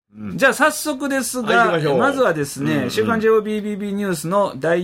じゃあ早速ですが、まずはですね、週刊 JOBBB ニュースの第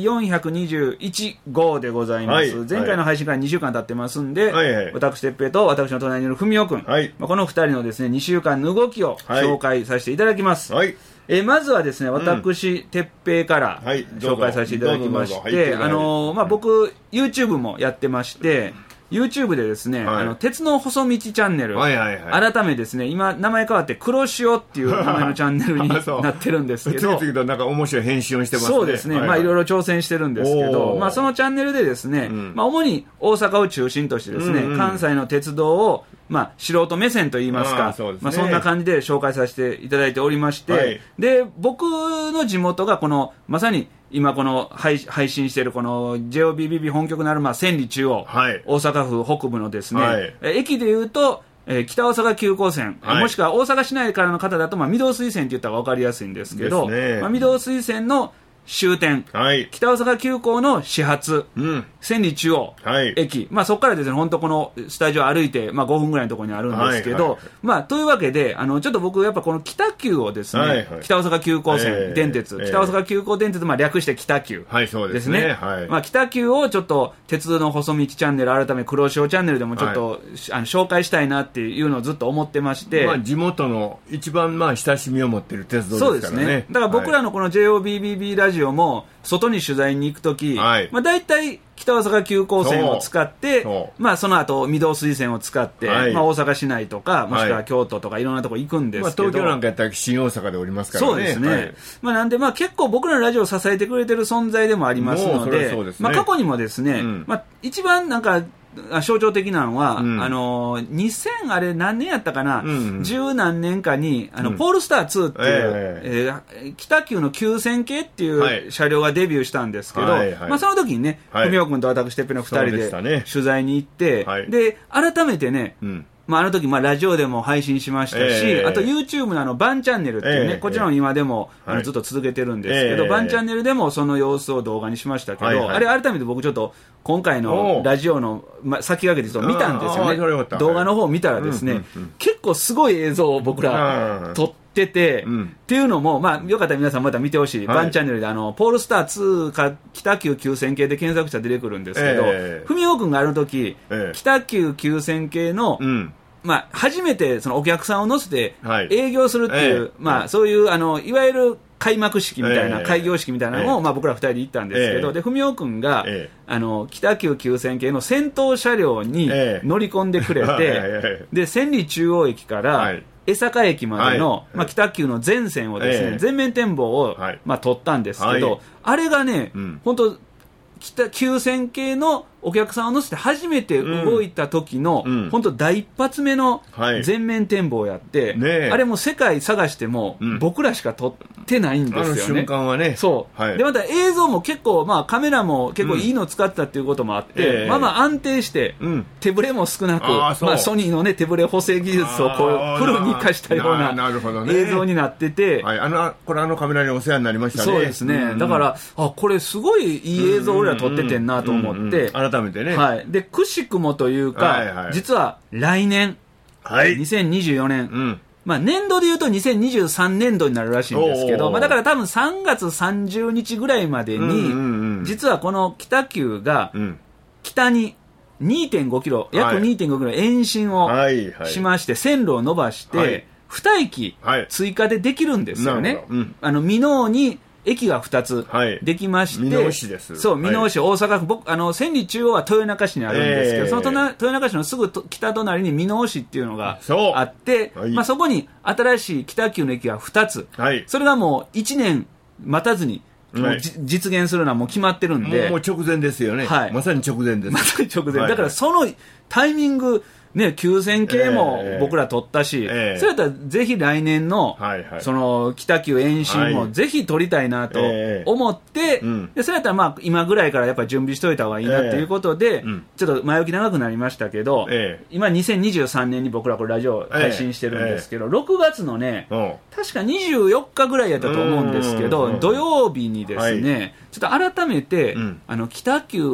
421号でございます。前回の配信から2週間経ってますんで、私、てっぺいと私の隣にいるふみおくん、この2人のですね、2週間の動きを紹介させていただきます。まずはですね、私、てっぺいから紹介させていただきまして、僕、YouTube もやってまして、YouTube でですね、鉄の細道チャンネル、改めですね、今名前変わって黒潮っていう名前のチャンネルになってるんですけど、 次々となんか面白い編集をしてますね。 そうですね、いろいろ挑戦してるんですけど、そのチャンネルでですね、主に大阪を中心としてですね、関西の鉄道を素人目線といいますか、そんな感じで紹介させていただいておりまして、で僕の地元がこのまさに今この配信しているこの JOBBB 本局のある千里中央、大阪府北部のですね、駅でいうと北大阪急行線、もしくは大阪市内からの方だと御堂水線って言ったら分かりやすいんですけど、御堂水線の終点、北大阪急行の始発、千里中央駅、そこからですね、本当このスタジオ歩いて、5分ぐらいのところにあるんですけど、というわけで、ちょっと僕、やっぱこの北急をですね、北大阪急行線、電鉄、北大阪急行電鉄、略して北急ですね。北急をちょっと鉄道の細道チャンネル、改め黒潮チャンネルでもちょっと、紹介したいなっていうのをずっと思ってまして、 地元の一番親しみを持っている鉄道ですからね。そうですね。 だから僕らのこの JOBBB ラジオも外に取材に行くとき、大体北大阪急行線を使って、その後御堂水線を使って、大阪市内とかもしくは京都とかいろんなところ行くんですけど、 東京なんかやったら新大阪でおりますからね。 そうですね。なんで結構僕らのラジオを支えてくれてる存在でもありますので、過去にもですね、一番なんか象徴的なのは、2000あれ何年やったかな、十何年かにポールスター2っていう、北急の9000系っていう車両がデビューしたんですけど、その時にね、文雄君と私てっぺんの2人で取材に行って、で改めてね、あの時ラジオでも配信しましたし、あと YouTube のバンチャンネルっていうね、こちらも今でもずっと続けてるんですけど、バンチャンネルでもその様子を動画にしましたけど、あれ改めて僕ちょっと今回のラジオの先駆けて見たんですよね。動画の方を見たらですね、結構すごい映像を僕ら撮ってて、っていうのも、よかったら皆さんまた見てほしい。バンチャンネルでポールスター2か北急9000系で検索したら出てくるんですけど、文雄君がある時、北急9000系の初めてそのお客さんを乗せて営業するっていう、そういういわゆる開幕式みたいな、開業式みたいなのを僕ら2人で行ったんですけど、で文雄君が北急9000系の先頭車両に乗り込んでくれて、で千里中央駅から江坂駅までの、北急の全線をですね、全面展望を撮ったんですけど、あれがね、本当9000系のお客さんを乗せて初めて動いた時の、本当第一発目の全面展望やって、あれも世界探しても、僕らしか撮ってないんですよね。 あの瞬間はね。 そう。でまた映像も結構カメラも結構いいの使ったっていうこともあって、安定して、手ブレも少なく、ソニーのね手ブレ補正技術をこうフルに活かしたような映像になってて、 これカメラにお世話になりましたね。 そうですね。だからこれすごいいい映像を俺ら撮っててんなと思って。 改めてね。 でくしくもというか、実は来年、2024年、年度でいうと2023年度になるらしいんですけど、だから多分3月30日ぐらいまでに、実はこの北急が北に2.5キロ、約 2.5 キロ延伸をしまして、線路を伸ばして、2駅追加でできるんですよね。箕面に駅が2つできまして、 箕面市です。 そう、箕面市、大阪府、千里中央は豊中市にあるんですけど、その豊中市のすぐ北隣に箕面市っていうのがあって、そこに新しい北急の駅が2つ、それがもう1年待たずに実現するのはもう決まってるんで、 もう直前ですよね。まさに直前です。 まさに直前。だからそのタイミングね、9000系も僕ら取ったし、それやったらぜひ来年の、その北急延伸もぜひ取りたいなと思って、でそれやったら今ぐらいからやっぱり準備しといた方がいいなということで、ちょっと前置き長くなりましたけど、今2023年に僕らこれラジオ配信してるんですけど、6月のね、確か24日ぐらいやったと思うんですけど、土曜日にですね、ちょっと改めて、北急を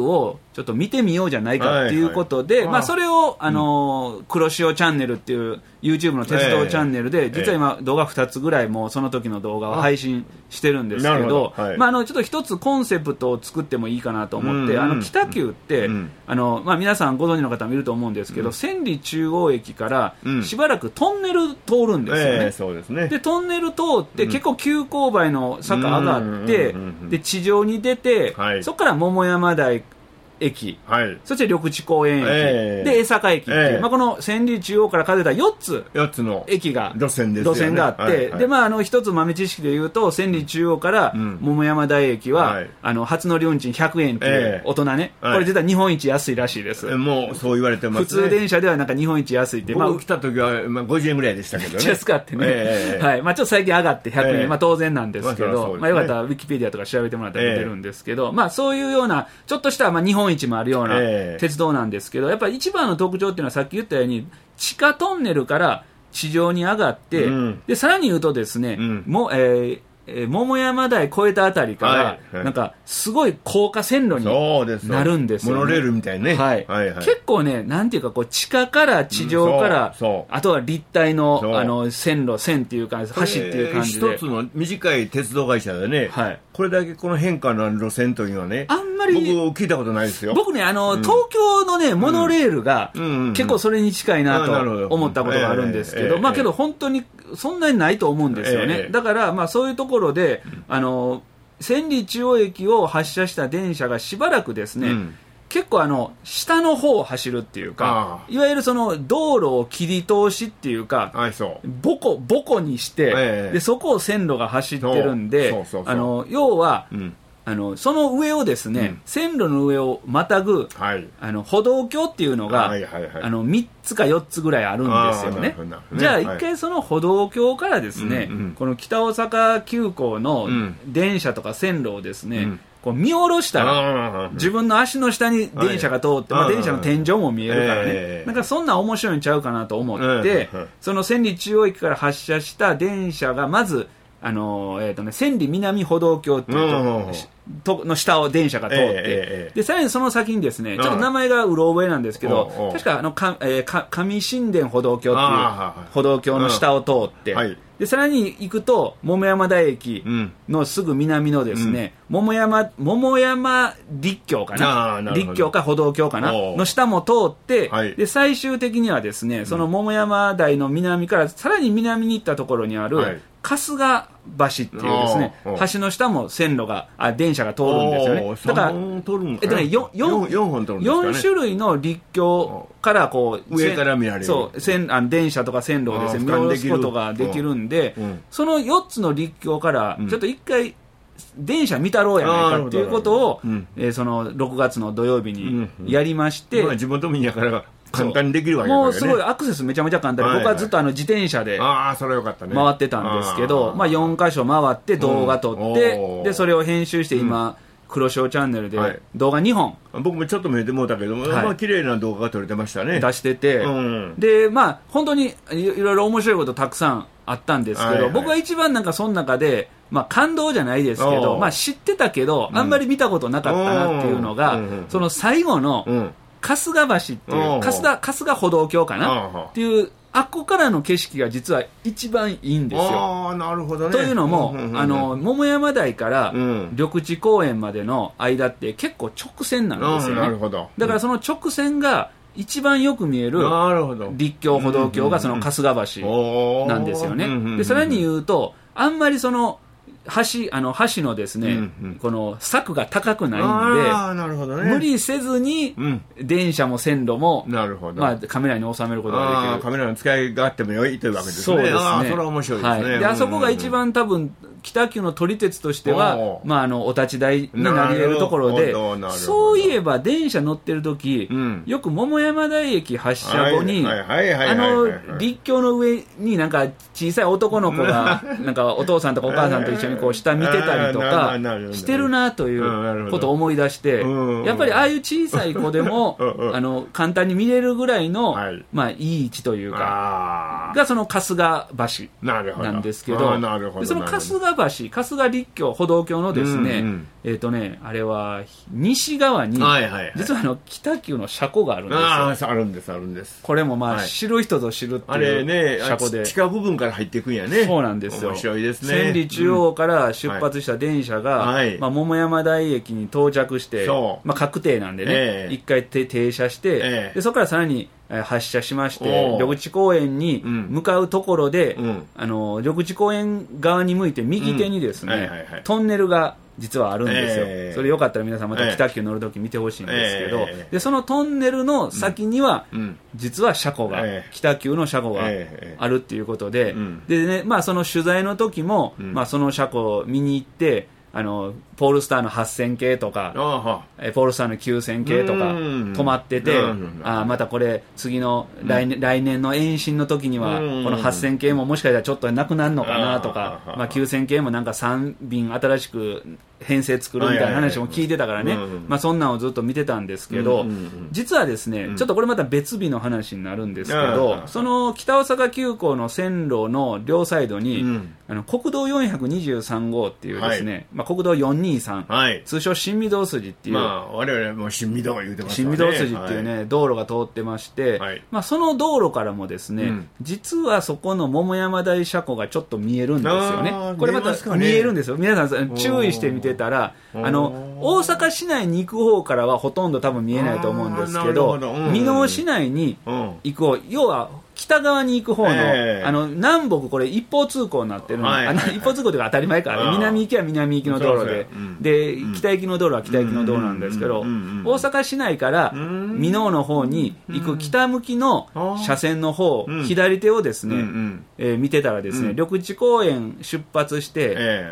ちょっと見てみようじゃないかっていうことで、まあ、それを、黒潮チャンネルっていう YouTube の鉄道チャンネルで、実は今動画2つぐらいもうその時の動画を配信してるんですけど、まあ、ちょっと一つコンセプトを作ってもいいかなと思って、北急って、まあ、皆さんご存知の方もいると思うんですけど、千里中央駅からしばらくトンネル通るんですよね。 そうですね。 で、トンネル通って結構急勾配の坂上がって、で、地上に出て、そこから桃山台駅、そして緑地公園駅、で江坂駅っていう、まあ、この千里中央から数えた4つの駅が路線があって、で、まあ、一つ豆知識で言うと千里中央から桃山台駅は、初乗り運賃100円っていう大人ね、これ実は日本一安いらしいです。 もうそう言われてますね。 普通電車ではなんか日本一安いって、 僕来た時は50円ぐらいでしたけどね。 安かってね、はい、まあ、ちょっと最近上がって100円、まあ、当然なんですけど、まあ、よかったらウィキペディアとか調べてもらったら出てるんですけど、まあ、そういうようなちょっとしたまあ日本一もあるような鉄道なんですけど、やっぱり一番の特徴っていうのはさっき言ったように地下トンネルから地上に上がって、でさらに言うとですね、桃山台越えたあたりから、なんかすごい高架線路になるんですよ、ね、 モノレールみたいね、 結構ね、なんていうかこう地下から地上から、あとは立体の線っていうか橋っていう感じで、 一つの短い鉄道会社でね、これだけこの変化の路線というのはね、 あんまり僕聞いたことないですよ。 僕ね、東京のねモノレールが結構それに近いなと思ったことがあるんですけど、まあけど本当にそんなにないと思うんですよね。だからまあそういうところで千里中央駅を発車した電車がしばらくですね、結構下の方を走るっていうか、いわゆるその道路を切り通しっていうか、ボコにして、でそこを線路が走ってるんで、要は、その上をですね、線路の上をまたぐ、歩道橋っていうのが、3つか4つぐらいあるんですよね。じゃあ一回その歩道橋からですね、この北大阪急行の電車とか線路をですね、こう見下ろしたら自分の足の下に電車が通って、まあ、電車の天井も見えるからね、なんかそんな面白いんちゃうかなと思って、その千里中央駅から発車した電車がまず千里南歩道橋っていうの下を電車が通って、でさらにその先にですね、ちょっと名前がうろ覚えなんですけど、確か上新田歩道橋っていう歩道橋の下を通って、でさらに行くと桃山台駅のすぐ南のですね、桃山立橋かな、立橋か歩道橋かなの下も通って、で最終的にはですね、その桃山台の南からさらに南に行ったところにある、春日橋っていうですね、橋の下も線路が電車が通るんですよね。だから4種類の立橋からこう上から見られる、 電車とか線路をですね見下ろすことができるんで、その4つの立橋からちょっと一回電車見たろうやないかっていうことを、その6月の土曜日にやりまして、 地元民やから簡単にできるわけだからね。もうすごいアクセスめちゃめちゃ簡単で、僕はずっと自転車で回ってたんですけど、まあ4カ所回って動画撮って、でそれを編集して今、黒潮チャンネルで動画2本、 僕もちょっと見えてもうたけども、まあ綺麗な動画が撮れてましたね。 出してて、でまあ本当にいろいろ面白いことたくさんあったんですけど、僕は一番なんかその中で、まあ感動じゃないですけど、まあ知ってたけどあんまり見たことなかったなっていうのが、その最後の春日橋っていう春日歩道橋かなっていう、あっこからの景色が実は一番いいんですよ。 なるほどね。 というのも、桃山台から緑地公園までの間って結構直線なんですよね。 なるほど。 だからその直線が一番よく見える立橋歩道橋がその春日橋なんですよね。でさらに言うと、あんまりその橋のですね、この柵が高くないんで、無理せずに電車も線路も、まあ、カメラに収めることができる。 カメラの使いがあってもよいというわけですね。 そうですね。 それは面白いですね。 であそこが一番多分北急の撮り鉄としては、まあ、お立ち台になり得るところで、そういえば電車乗ってる時、よく桃山台駅発車後に立橋の上になんか小さい男の子がなんかお父さんとかお母さんと一緒にこう下見てたりとかしてるなということを思い出して、やっぱりああいう小さい子でも簡単に見れるぐらいの、まあ、いい位置というかがその春日橋なんですけど、その春日春日立教歩道橋のですね、あれは西側に、実は北急の車庫があるんですよ。 あるんです、あるんです。 これも知る人ぞ知るっていう車庫で、 地下部分から入っていくんやね。 そうなんですよ。 面白いですね。 千里中央から出発した電車が、桃山台駅に到着して、確定なんでね、一回停車して、でそこからさらに発車しまして、緑地公園に向かうところで、緑地公園側に向いて右手にですね、トンネルが実はあるんですよ。それよかったら皆さんまた北急乗るとき見てほしいんですけど、でそのトンネルの先には、実は車庫が、北急の車庫があるっていうことで、でね、その取材の時も、その車庫を見に行って、ポールスターの8000系とか、ポールスターの9000系とか止まってて、またこれ次の来年の延伸の時にはこの8000系ももしかしたらちょっとなくなるのかなとか、9000系もなんか3便新しく編成作るみたいな話も聞いてたからね、そんなんをずっと見てたんですけど、実はですね、ちょっとこれまた別日の話になるんですけど、その北大阪急行の線路の両サイドに、国道423号っていうですね、国道423、通称新御堂筋っていう、 我々も新御堂言うてます新御堂筋っていうね、道路が通ってまして、その道路からもですね、実はそこの桃山台車庫がちょっと見えるんですよね。これまた見えるんですよ。皆さん注意して見てたら、大阪市内に行く方からはほとんど多分見えないと思うんですけど、箕面市内に行く方、要は北側に行く方の、南北これ一方通行になってるの、一方通行というか当たり前か、南行きは南行きの道路で、で北行きの道路は北行きの道路なんですけど、大阪市内から箕面の方に行く北向きの車線の方、左手をですね、見てたらですね、緑地公園出発して、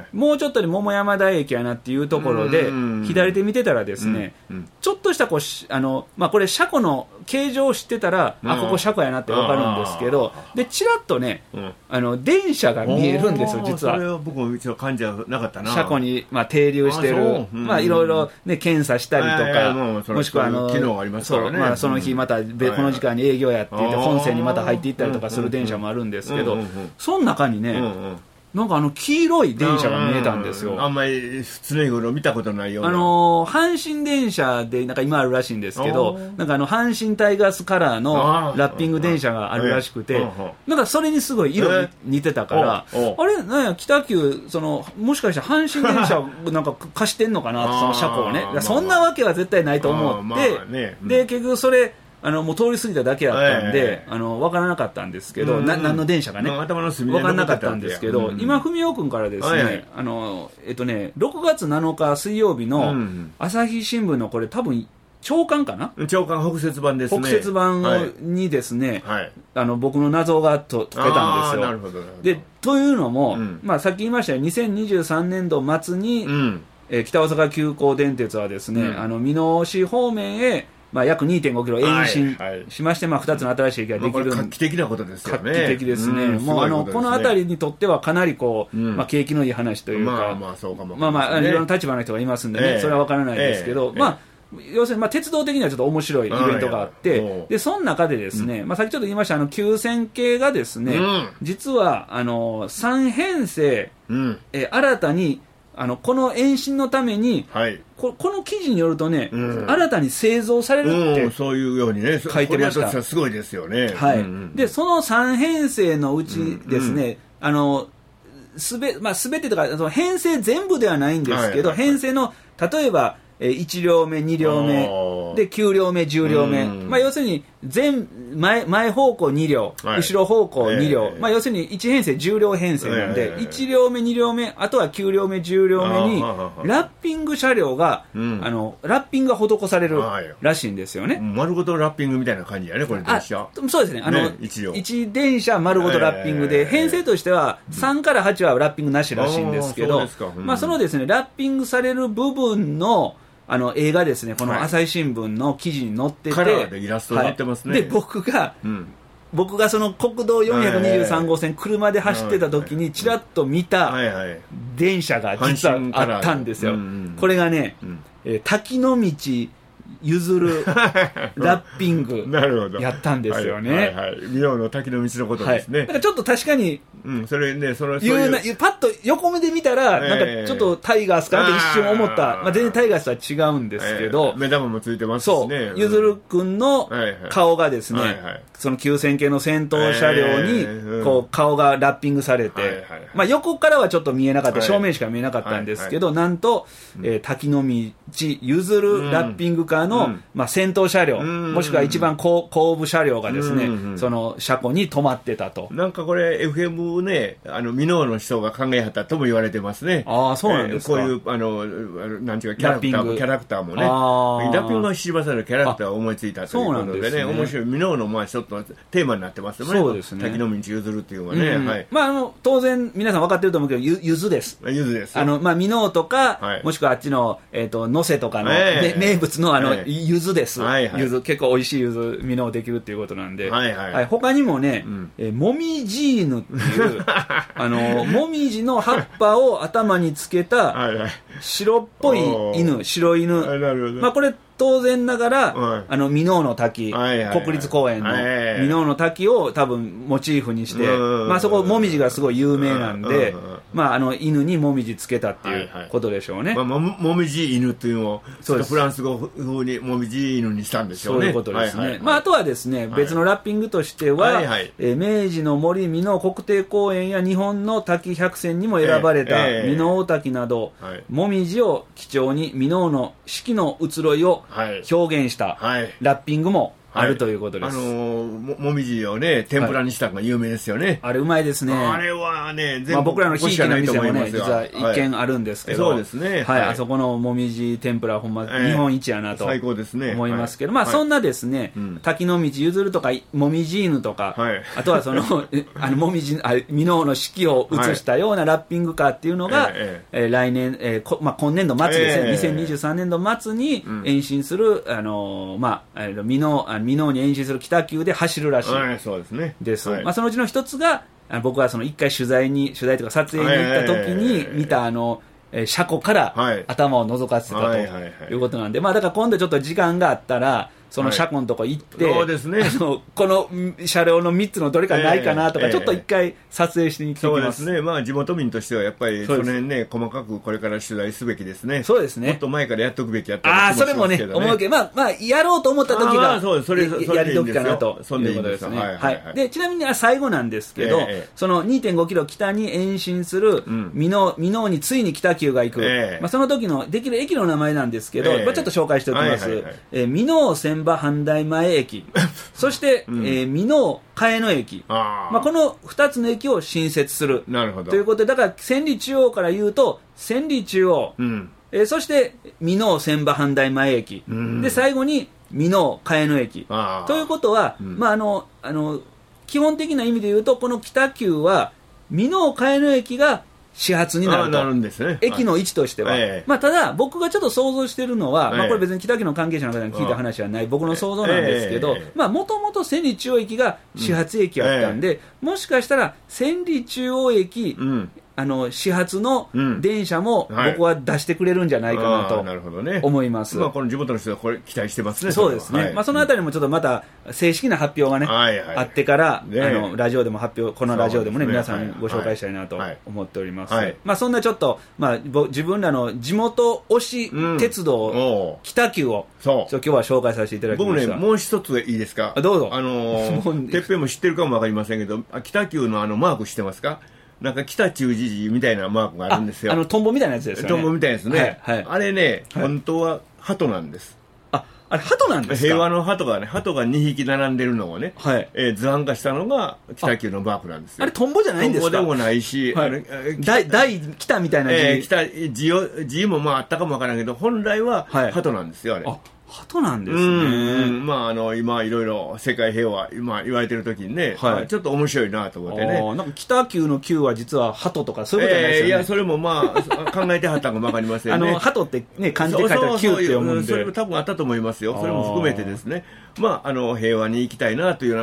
もうちょっとで桃山台駅やなっていうところで、左手見てたらですね、ちょっとしたこれ車庫の形状を知ってたら、ここ車庫やなって分かるんですけど、でちらっとね、電車が見えるんですよ。実はそれは僕も一応感じはなかったな。 車庫に停留してる、いろいろね検査したりとか、もしくは機能がありますからね。 その日またこの時間に営業やって言って本線にまた入っていったりとかする電車もあるんですけど、その中にね、なんか黄色い電車が見えたんですよ。 あんまり常日頃見たことないような。 阪神電車でなんか今あるらしいんですけど、なんか阪神タイガースカラーのラッピング電車があるらしくて、なんかそれにすごい色似てたから、あれなんや北急もしかして阪神電車なんか貸してんのかなって、その車庫をね、そんなわけは絶対ないと思って、で結局それもう通り過ぎただけだったんで、分からなかったんですけど、何の電車がね、分からなかったんですけど、今、文雄君からですね、6月7日水曜日の朝日新聞のこれ多分、朝刊かな、 朝刊北摂版ですね。 北摂版にですね、僕の謎が解けたんですよ。 なるほど。 で、というのも、さっき言いましたように、2023年度末に、北大阪急行電鉄はですね、箕面市方面へ、約 2.5 キロ延伸しまして、2つの新しい駅ができる。 画期的なことですよね。 画期的ですね。もうこの辺りにとってはかなり景気のいい話というか、 そうかも。 いろんな立場の人がいますんでね、それは分からないですけど、要するに鉄道的にはちょっと面白いイベントがあって、でその中でですね、さっきちょっと言いました9000系がですね、実は3編成、新たにこの延伸のために、この記事によるとね、新たに製造されるってそういうようにね書いてました。 すごいですよね。 でその3編成のうちですね、すべてとか編成全部ではないんですけど、編成の例えば1両目2両目で9両目10両目、要するに前方向2両、後ろ方向2両、要するに1編成10両編成なんで、1両目2両目あとは9両目10両目にラッピング車両が、ラッピングが施されるらしいんですよね。 丸ごとラッピングみたいな感じやね、これ電車。 そうですね、1電車丸ごとラッピングで、編成としては3から8はラッピングなしらしいんですけど、そのですねラッピングされる部分の映画ですね、この朝日新聞の記事に載ってて、 カラーでイラストに載ってますね。 で僕がその国道423号線車で走ってた時にちらっと見た電車が実はあったんですよ。これがね、滝の道ゆずるラッピングやったんですよね。 箕面の滝の道のことですね。 なんかちょっと確かに、 それね、パッと横目で見たら、なんかちょっとタイガースかなって一瞬思った。全然タイガースとは違うんですけど。 目玉もついてますしね。 ゆずるくんの顔がですね、その9000系の戦闘車両に、こう、顔がラッピングされて、横からはちょっと見えなかった、正面しか見えなかったんですけど、なんと、滝の道、ゆずるラッピングカーの、先頭車両、もしくは一番後部車両がですね、その車庫に止まってたと。 なんかこれ、FM ね、箕面の人が考えはったとも言われてますね。 ああ、そうなんですか。 こういう、なんていうか、キャラクターもね。ラッピングが知りませんのキャラクターを思いついたということでね、面白い、箕面のちょっとテーマになってますよね。 そうですね。 滝の道ゆずるっていうのはね。 当然、皆さん分かってると思うけど、ゆずです。 ゆずです。 箕面とか、もしくはあっちの、能勢とかの名物のゆずです。ゆず、結構美味しいゆず、箕面できるっていうことなんで。他にもね、もみじ犬っていう、もみじの葉っぱを頭につけた、白っぽい犬、白犬。これ、当然ながら、箕面の滝、国立公園の箕面の滝を多分モチーフにして、そこもみじがすごい有名なんで、犬にもみじつけたっていうことでしょうね。 もみじ犬っていうのをフランス語風にもみじ犬にしたんでしょうね。 そういうことですね。あとはですね、別のラッピングとしては、明治の森箕面国定公園や日本の滝100選にも選ばれた箕面滝など、もみじを基調に箕面の四季の移ろいを表現したラッピングもあるということです。 もみじをね、天ぷらにしたのが有名ですよね。 あれうまいですね。 あれはね、全部僕らのひいきの店もね、実は一軒あるんですけど、 そうですね。 あそこのもみじ天ぷらほんま日本一やなと最高ですね。 思いますけど、そんなですね、滝の道ゆずるとかもみじ犬とか、あとはそのもみじ箕面の四季を映したようなラッピングカーっていうのが来年今年度末ですね、2023年度末に延伸する箕面に延伸する北急で走るらしいです。そのうちの一つが僕はその一回取材とか撮影に行った時に見た車庫から頭を覗かせてたということなんで、だから今度ちょっと時間があったらその車庫のとこ行って、 そうですね、 この車両の3つのどれかないかなとか、ちょっと一回撮影してみてきます。 そうですね、地元民としてはやっぱりその辺ね、細かくこれから取材すべきですね。 そうですね。 もっと前からやっとくべきやったら、 それもね、思うけど、やろうと思った時がやり時かなということですね。で、ちなみに最後なんですけど、その 2.5 キロ北に延伸する箕面についに北急が行く、その時のできる駅の名前なんですけど、ちょっと紹介しておきます。箕面千葉阪大前駅、そして箕面茅野駅、この2つの駅を新設するということで、だから千里中央から言うと千里中央、そして箕面千葉阪大前駅、で最後に箕面茅野駅ということは、基本的な意味で言うと、この北急は箕面茅野駅が始発になると、駅の位置としては。ただ、僕がちょっと想像しているのは、これ別に北急の関係者の方に聞いた話はない、僕の想像なんですけど、もともと千里中央駅が始発駅やったんで、もしかしたら千里中央駅、始発の電車も僕は出してくれるんじゃないかなと思います。 この地元の人はこれ期待してますね。 そうですね。そのあたりもちょっとまた正式な発表がね、あってから、ラジオでもこのラジオでもね、皆さんにご紹介したいなと思っております。そんなちょっと、自分らの地元推し鉄道、北急を、今日は紹介させていただきました。 僕ね、もう一ついいですか。 どうぞ。 てっぺんも知ってるかもわかりませんけど、北急のマーク知ってますか？なんか北中寺寺みたいなマークがあるんですよ。 トンボみたいなやつですよね。 トンボみたいなやつね。あれね、本当は鳩なんです。 あれ鳩なんですか？ 平和の鳩が2匹並んでるのをね、図案化したのが北急のマークなんですよ。 あれトンボじゃないんですか？ トンボでもないし、 大北みたいな字もあったかもわからんけど、本来は鳩なんですよ、あれ。 鳩なんですね。 今いろいろ世界平和今言われてる時にね、ちょっと面白いなと思ってね。 なんか北急の急は実は鳩とかそういうことじゃないですよね。 いや、それも考えてはったかもわかりませんね。 鳩ってね、漢字で書いたら急って読むんで。 それも多分あったと思いますよ。それも含めてですね。平和に行きたいなというような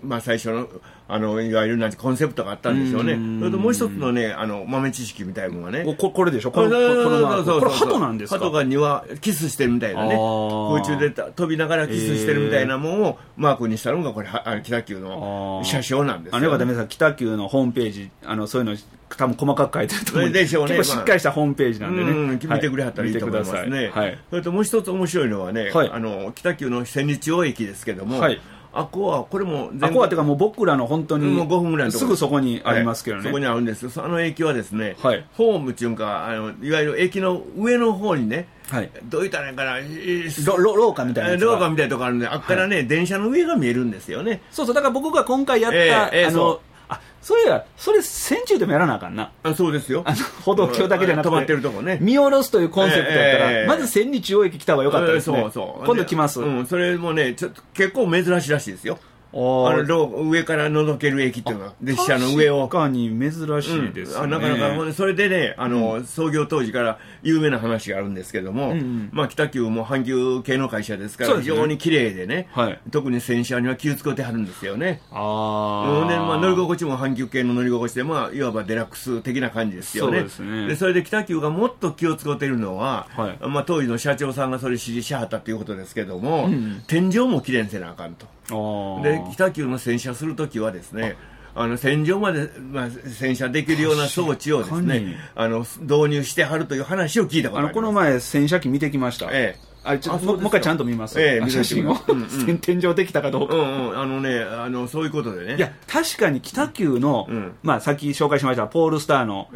最初のいわゆるコンセプトがあったんでしょうね。それともう一つのね豆知識みたいなのがね、 これでしょ、これ鳩なんですか。 鳩がキスしてるみたいなね、空中で飛びながらキスしてるみたいなものをマークにしたのがこれ北九の車掌なんですよ。 よかった北九のホームページそういうの多分細かく書いてると思うんでしょうね。 結構しっかりしたホームページなんでね、 見てくれはったらいいと思いますね。それともう一つ面白いのはね、北九の千日大駅ですけども、これもっていうかもう僕らの本当にもう5分ぐらいのところすぐそこにありますけどね、 そこにあるんです。駅はですね、ホームっていうかいわゆる駅の上の方にね、どういったらいいかな、 廊下みたいな廊下みたいなところあるんで、あっからね、電車の上が見えるんですよね。 そうだから僕が今回やったそれ戦中でもやらなあかんな。 そうですよ。 歩道橋だけじゃなくて止まってるとこね、 見下ろすというコンセプトやったら、まず千里中央駅来た方がよかったですね。今度来ます。 それもねちょっと結構珍しいらしいですよ。上から覗ける駅っていうのは列車の上を確かに珍しいですね。 なかなかそれでね創業当時から有名な話があるんですけども、北九も阪急系の会社ですから非常に綺麗でね、特に洗車には気を使ってはるんですよね。乗り心地も阪急系の乗り心地でいわばデラックス的な感じですよね。それで北九がもっと気を使っているのは、当時の社長さんがそれ指示しはったということですけども、天井も綺麗にせなあかんと。で北九の洗車するときはですね、洗浄まで、洗車できるような装置をですね導入してはるという話を聞いたことがあります。 この前洗車機見てきました。もう一回ちゃんと見ます。写真を天井できたかどうか。 そういうことでね。 いや確かに北九のさっき紹介しましたポールスターの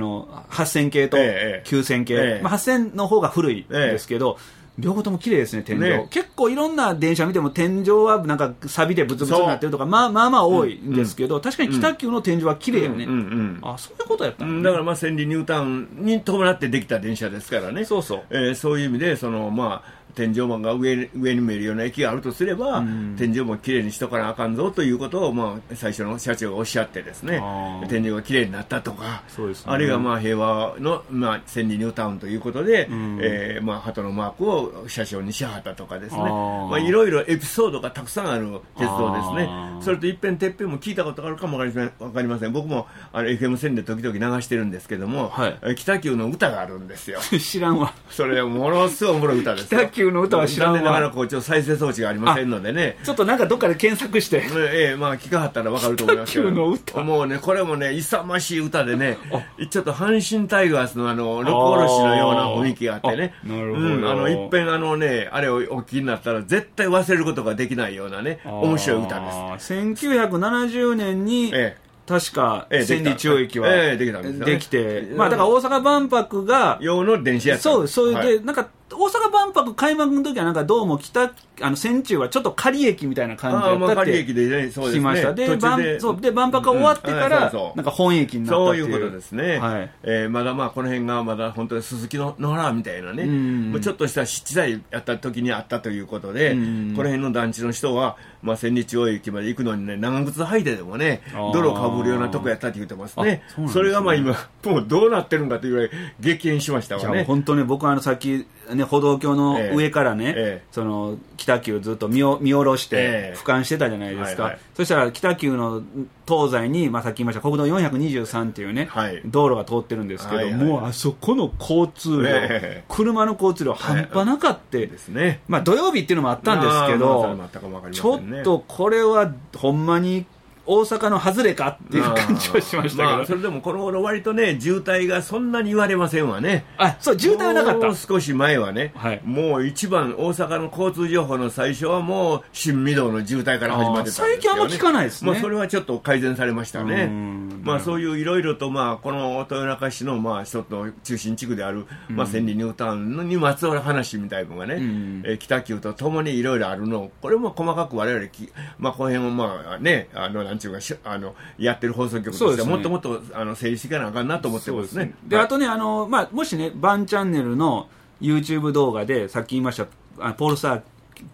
8000系と9000系、8000の方が古いですけど、両方とも綺麗ですね、天井。結構いろんな電車見ても天井はなんか錆びてブツブツになってるとかまあ多いんですけど、確かに北九の天井は綺麗よね。そういうことやったんだから千里ニュータウンに伴ってできた電車ですからね。そういう意味で天井板が上に見えるような駅があるとすれば、天井もきれいにしとかなあかんぞということを、最初の社長がおっしゃってですね、天井がきれいになったとか、あるいは平和の、千里ニュータウンということで、鳩のマークを車掌にしはったとかですね、いろいろエピソードがたくさんある鉄道ですね。それと一遍てっぺんも聞いたことがあるかもわかりません。僕もFM 線で時々流してるんですけども、北九の歌があるんですよ。 知らんわ。 それはものすごいおもろい歌ですよ。 北九の歌は知らんわ。 残念ながら再生装置がありませんのでね、 ちょっとなんかどっかで検索して聞かはったら分かると思いますけど、 北九の歌もうねこれもね勇ましい歌でね、ちょっと阪神タイガースの六甲おろしのような雰囲気があってね、いっぺんあれをお聞きになったら絶対忘れることができないようなね面白い歌です。 1970年に確か千里中央駅はできて、だから大阪万博が用の電車やった。 そうでなんか大阪万博開幕の時はなんかどうも千中はちょっと仮駅みたいな感じだったって聞きました。で万博が終わってからなんか本駅になったっていう。 そういうことですね。まだこの辺がまだ本当に鈴木の野原みたいなね、ちょっとした湿地帯やった時にあったということで、この辺の団地の人は千里中央駅まで行くのにね長靴履いてでもね泥かぶるようなとこやったって言ってますね。それが今もうどうなってるんかというぐらい激変しましたわね。 本当に僕さっき歩道橋の上からね、その北九ずっと見下ろして俯瞰してたじゃないですか。そしたら北九の東西に、さっき言いました国道423っていうね、道路が通ってるんですけど、もうあそこの交通量、車の交通量半端なかってですね。土曜日っていうのもあったんですけど、ちょっとこれはほんまに大阪の外れかっていう感じはしましたけど、 それでもこの頃割とね渋滞がそんなに言われませんわね。 そう渋滞はなかった。 もう少し前はね、もう一番大阪の交通情報の最初はもう新御堂の渋滞から始まってたんですよね。 最近あんま聞かないですね。 それはちょっと改善されましたね。そういういろいろとこの豊中市の一つの中心地区である千里ニュータウンにまつわる話みたいなのがね、北九とともにいろいろあるのをこれも細かく我々この辺をねなんちゅうかやってる放送局としてもっともっと整理していかなあかんなと思ってますね。 であとねもしねバンチャンネルの YouTube 動画でさっき言いましたポールスター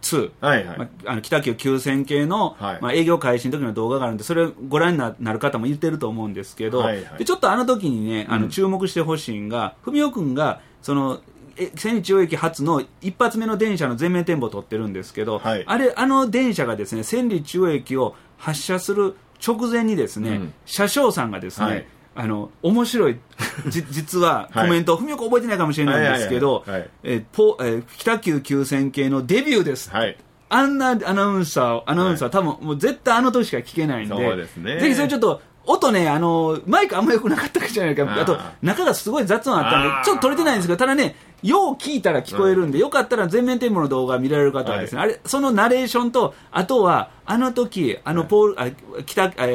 2、北九9000系の、営業開始の時の動画があるんでそれをご覧になる方もいてると思うんですけど、でちょっと時にね注目してほしいんが文雄君が千里中央駅発の一発目の電車の全面展望を撮ってるんですけど、はい、あの電車がですね、千里中央駅を発車する直前にですね、車掌さんがですね、面白い実はコメントを文子覚えてないかもしれないんですけど、北九9000系のデビューです、はい、あんなアナウンサー多分もう絶対あの時しか聞けないんで、 そうですね、 ぜひそれちょっと音ね、マイクあんま良くなかったじゃないか、あと中がすごい雑音あったんでちょっと撮れてないんですけど、ただね、よう聞いたら聞こえるんで、よかったら全面展望の動画見られる方はですね、そのナレーションと、あとはあの時北九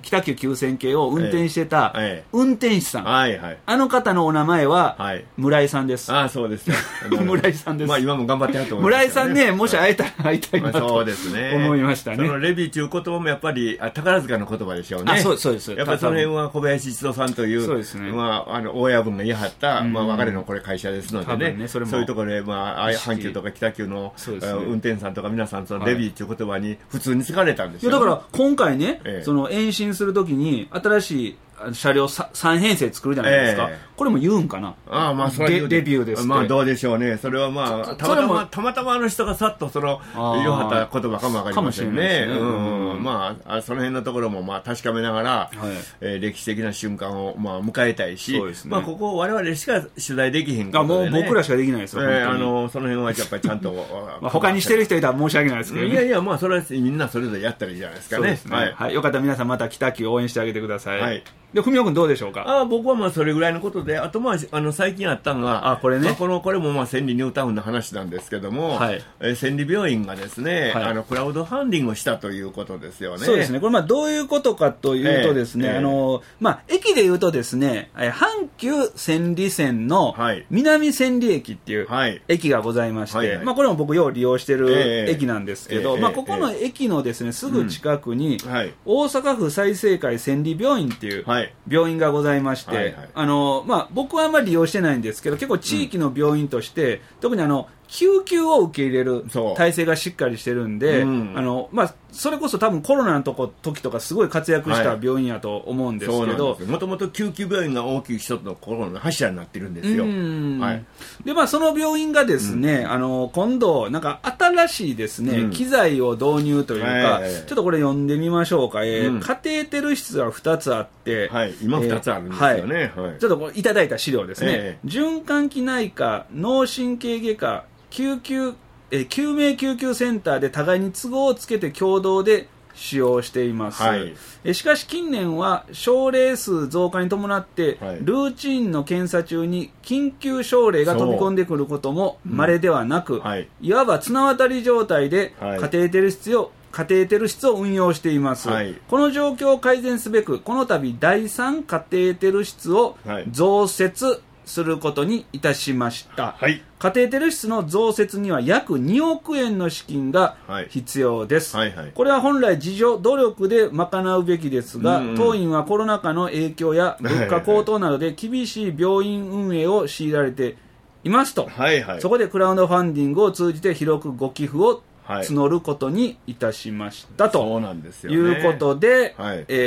9000系を運転してた運転手さん、あの方のお名前は村井さんです。 あ、そうです村井さんです。 まあ今も頑張ってやると思います。 村井さんね、もし会えたら会いたいなと思いましたね。 そのレビーという言葉もやっぱり宝塚の言葉でしょうね。 そうです。 やっぱりその辺は小林一郎さんという、大親分が言い張った、別れのこれ会社ですのでね、そういうところで、阪急とか北急の運転手さんとか皆さん、そのレビーという言葉に普通に使われたんですよ。 だから今回ね、その延伸するときに新しい車両3編成作るじゃないですか、これも言うんかな、 それデビューですって、 どうでしょうね、それはたまたまあの人がさっとその言わはった言葉かもわかりませんね。その辺のところも確かめながら、歴史的な瞬間を迎えたいし、ここ我々しか取材できへんことで、 もう僕らしかできないですよ、 その辺はやっぱりちゃんと他にしてる人いたら申し訳ないですけどね。 いやそれはみんなそれぞれやったらいいじゃないですかね。 よかったら皆さんまた北九応援してあげてください。で、文雄君どうでしょうか。 僕はそれぐらいのことで、あと最近あったのが、 これね、 これも千里ニュータウンの話なんですけども、千里病院がですね、クラウドファンディングをしたということですよね。 そうですね。これどういうことかというとですね、駅で言うとですね、阪急千里線の南千里駅っていう駅がございまして、これも僕よう利用してる駅なんですけど、ここの駅のですね、すぐ近くに、大阪府済生会千里病院っていう、病院がございまして、僕はあんまり利用してないんですけど、結構地域の病院として、特に救急を受け入れる体制がしっかりしてるんで、それこそ多分コロナの時とかすごい活躍した病院やと思うんですけど、 もともと救急病院が大きい一つのコロナの柱になってるんですよ。 でその病院がですね、今度なんか新しいですね、機材を導入というか、ちょっとこれ読んでみましょうか。カテーテル室が2つあって、 今2つあるんですよね。 ちょっとこれいただいた資料ですね。循環器内科、脳神経外科、救命救急センターで互いに都合をつけて共同で使用しています。しかし近年は症例数増加に伴って、ルーチンの検査中に緊急症例が飛び込んでくることも稀ではなく、いわば綱渡り状態でカテーテル室を運用しています。この状況を改善すべく、この度第3カテーテル室を増設することにいたしました。カテーテル室の増設には約2億円の資金が必要です。これは本来自助努力で賄うべきですが、当院はコロナ禍の影響や物価高騰などで厳しい病院運営を強いられていますと、そこでクラウドファンディングを通じて広くご寄付を募ることにいたしましたということで、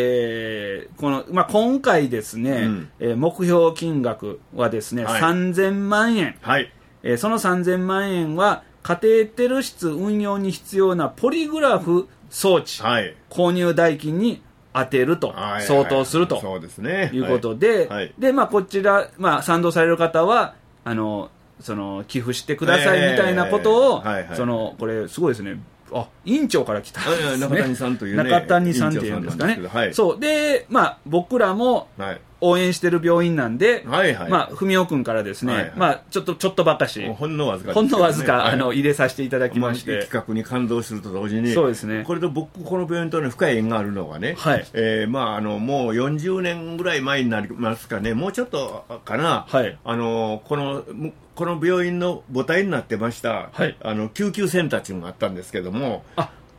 今回ですね、目標金額はですね、3000万円、その3000万円はカテーテル室運用に必要なポリグラフ装置、購入代金に当てると、相当するということで、こちら、賛同される方は寄付してくださいみたいなことを、これすごいですね。院長から来たんですね。 中谷さんというね。 中谷さんっていうんですかね。そうで、僕らも応援してる病院なんで、文雄君からですね、ちょっとばかしほんのわずか入れさせていただきまして、 企画に感動すると同時に、 そうですね。 これと僕この病院とね深い縁があるのがね、もう40年ぐらい前になりますかね、もうちょっとかな、この病院の母体になってました、救急センターっていうのがあったんですけども、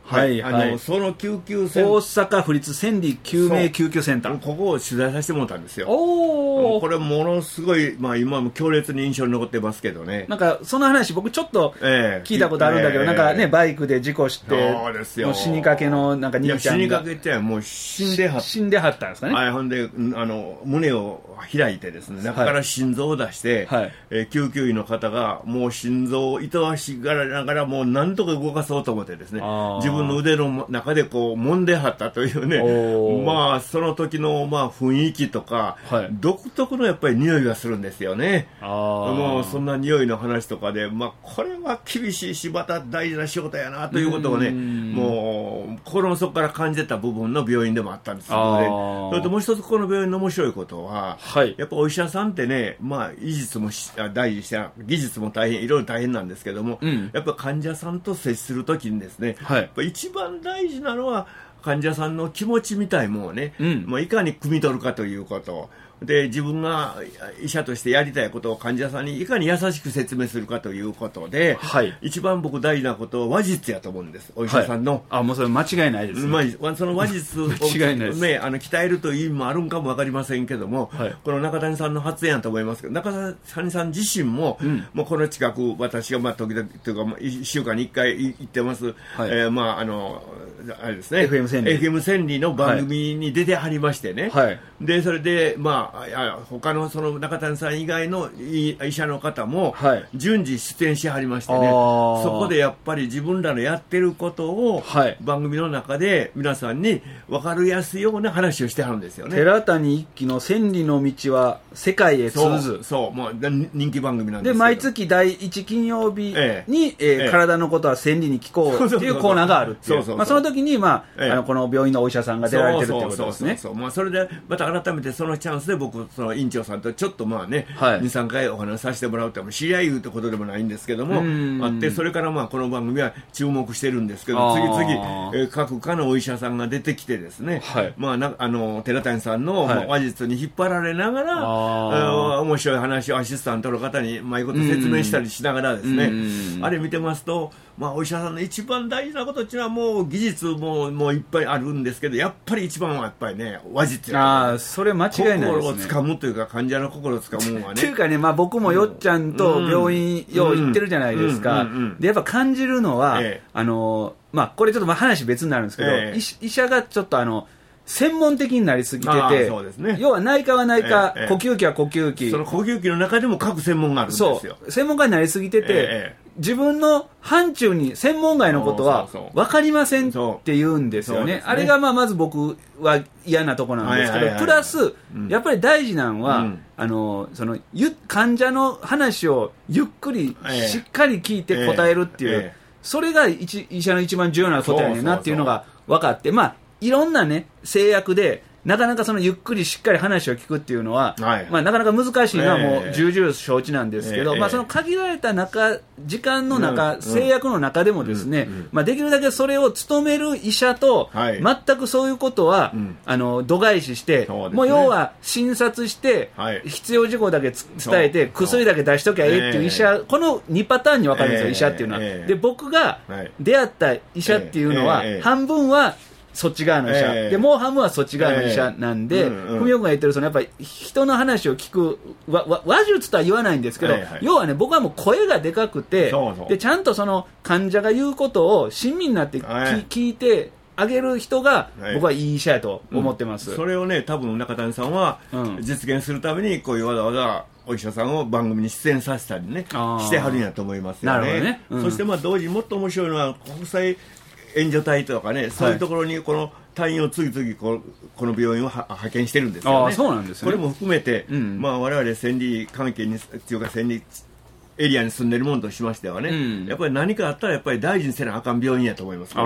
はいはい、 その救急センター、 大阪府立千里救命救急センター、 ここを取材させてもらったんですよ。これものすごい、今も強烈に印象に残ってますけどね。 なんかその話僕ちょっと聞いたことあるんだけど、なんかねバイクで事故してそうですよ、 もう死にかけのなんか兄ちゃんが、 死にかけてもう死んではったんですかね。 ほんで胸を開いてですね、中から心臓を出して、はい、救急医の方がもう心臓を糸足がらながらもう何とか動かそうと思ってですね、自分の腕の中でこう揉んではったというね、その時の雰囲気とか、はい、独特のやっぱり匂いがするんですよね。もうそんな匂いの話とかで、これは厳しいしまた大事な仕事やなということをね、もう心の底から感じてた部分の病院でもあったんですので、それともう一つこの病院の面白いことは、はい、やっぱお医者さんってね、医術も大事して技術も大変いろいろ大変なんですけども、やっぱ患者さんと接するときにですね、はい、やっぱ一番大事なのは患者さんの気持ちみたいものをね、いかに汲み取るかということで、自分が医者としてやりたいことを患者さんにいかに優しく説明するかということで、はい、一番僕大事なことは話術やと思うんです、お医者さんの。 もうそれ間違いないですね。 その話術を鍛えるという意味もあるんかも分かりませんけども、はい、この中谷さんの発言やと思いますけど、中谷さん自身も、もうこの近く私が時々というか1週間に1回行ってます、はい、あれですね、FM 千里の番組に出てはりましてね、はい、でそれで他のその中谷さん以外の医者の方も順次出演しはりましてね、そこでやっぱり自分らのやってることを番組の中で皆さんに分かりやすいような話をしてはるんですよね。 寺谷一輝の千里の道は世界へ通ず、 もう人気番組なんですけど、 で毎月第1金曜日に、体のことは千里に聞こうっていうコーナーがあるっていう、その時に、この病院のお医者さんが出られてるってことですね。 それでまた改めてそのチャンスで僕その院長さんとちょっとはい、2、3回お話しさせてもらうって知り合いいうってことでもないんですけどもあって、それからこの番組は注目してるんですけど、次々、各科のお医者さんが出てきてですね、はい、寺谷さんの、話術に引っ張られながら面白い話をアシスタントの方にうまいこと説明したりしながらですね、あれ見てますと、お医者さんの一番大事なことっていうのはもう技術もいっぱいあるんですけど、やっぱり一番はやっぱりね話術やと。 それ間違いないですね。 心をつかむというか患者の心をつかむのはね。 というかね、僕もよっちゃんと病院よう行ってるじゃないですか。でやっぱ感じるのは、これちょっと話別になるんですけど、医者がちょっと専門的になりすぎてて、そうですね、要は内科は内科、呼吸器は呼吸器、 その呼吸器の中でも各専門があるんですよ。 専門家になりすぎてて、自分の範疇に専門外のことは分かりませんって言うんですよね。あれがまず僕は嫌なとこなんですけど、プラス、やっぱり大事なのは、患者の話をゆっくりしっかり聞いて答えるっていう、それが医者の一番重要なことやねんなっていうのが分かって、いろんなね制約でなかなかそのゆっくりしっかり話を聞くっていうのは、なかなか難しいのはもう重々承知なんですけど、その限られた時間の中、制約の中でもですね、できるだけそれを務める医者と、全くそういうことは、度外視して、もう要は診察して、必要事項だけ伝えて薬だけ出しときゃええっていう医者、この2パターンに分かるんですよ、医者っていうのは。で僕が出会った医者っていうのは、半分はそっち側の医者、でもう半分はそっち側の医者なんで、文雄君が言ってるやっぱり人の話を聞く話術とは言わないんですけど、要はね、僕はもう声がでかくて、でちゃんとその患者が言うことを親身になって聞いてあげる人が、僕はいい医者やと思ってます。 それをね、多分中谷さんは実現するためにこういうわざわざお医者さんを番組に出演させたりねしてはるんやと思いますよね。そして同時にもっと面白いのは国際援助隊とかね、そういうところにこの隊員を次々この病院を派遣してるんですよね。 そうなんですね。 これも含めて、我々千里関係にっていうか千里エリアに住んでるものとしましてはね、やっぱり何かあったらやっぱり大事にせなあかん病院やと思いますから、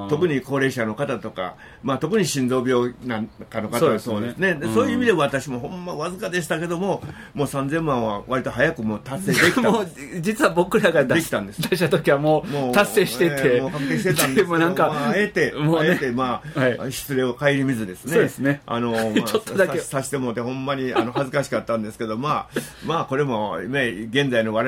特に高齢者の方とか、特に心臓病なんかの方はそうですね。そういう意味で私もほんまわずかでしたけども、もう3000万は割と早くもう達成できたんです。 実は僕らが出した時はもう達成してて、 もう確定してたんですけど、あえて失礼を顧みずですね。 そうですね。 ちょっとだけさせてもらってほんまに恥ずかしかったんですけど、これも現在の我々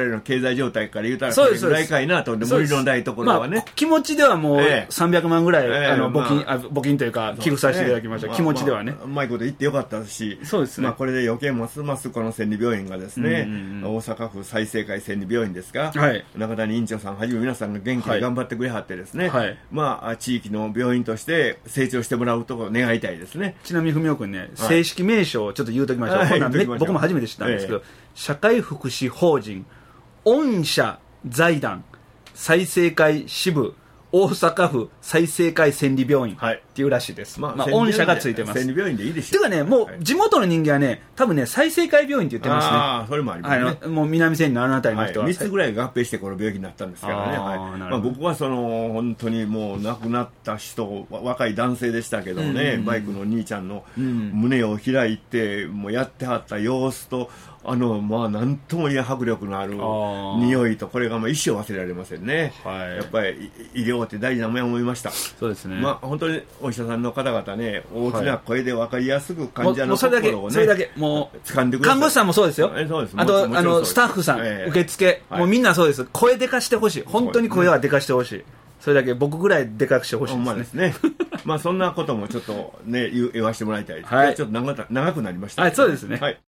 々の経済状態から言うたらこれぐらいかいなと、無理のないところはね、 気持ちではもう300万ぐらい、募金というか寄付させていただきました、気持ちではね、 うまいこと言ってよかったし、 そうですね、 これで余計ますますこの千里病院がですね、大阪府済生会千里病院ですか、中谷院長さんはじめ皆さんが元気に頑張ってくれはってですね、地域の病院として成長してもらうと願いたいですね。 ちなみに文雄君ね、正式名称をちょっと言うときましょう。僕も初めて知ったんですけど、社会福祉法人御社財団済生会支部大阪府済生会千里病院っていうらしいです。御社がついてます。 千里病院でいいでしょ。 ていうかね、もう地元の人間はね、多分ね、済生会病院って言ってますね。 ああ、それもありますね。 もう南千里のあの辺りの人は。 3つぐらい合併してこの病気になったんですからね。僕は本当にもう亡くなった人、若い男性でしたけどね、バイクの兄ちゃんの胸を開いて、もうやってはった様子と、なんとも言え迫力のある匂いと、これが一生忘れられませんね。やっぱり医療って大事なもんや思いました。 そうですね。 本当にお医者さんの方々ね、大きな声で分かりやすく患者の心をね、 それだけもう掴んでください。 看護師さんもそうですよ。あとスタッフさん、受付、もうみんなそうです。声でかしてほしい。本当に声はでかしてほしい。それだけ僕ぐらいでかくしてほしいですね。 そんなこともちょっとね言わせてもらいたい。ちょっと長くなりました。 そうですね。